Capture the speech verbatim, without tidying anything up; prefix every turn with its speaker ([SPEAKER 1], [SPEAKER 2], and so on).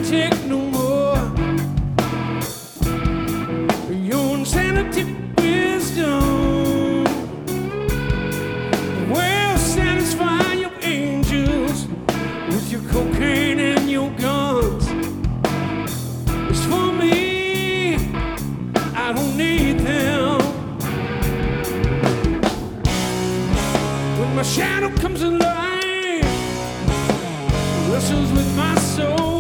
[SPEAKER 1] take no more. Your insanity wisdom will satisfy your angels with your cocaine and your guns. As for me, I don't need them. When my shadow comes alive, wrestles with my soul.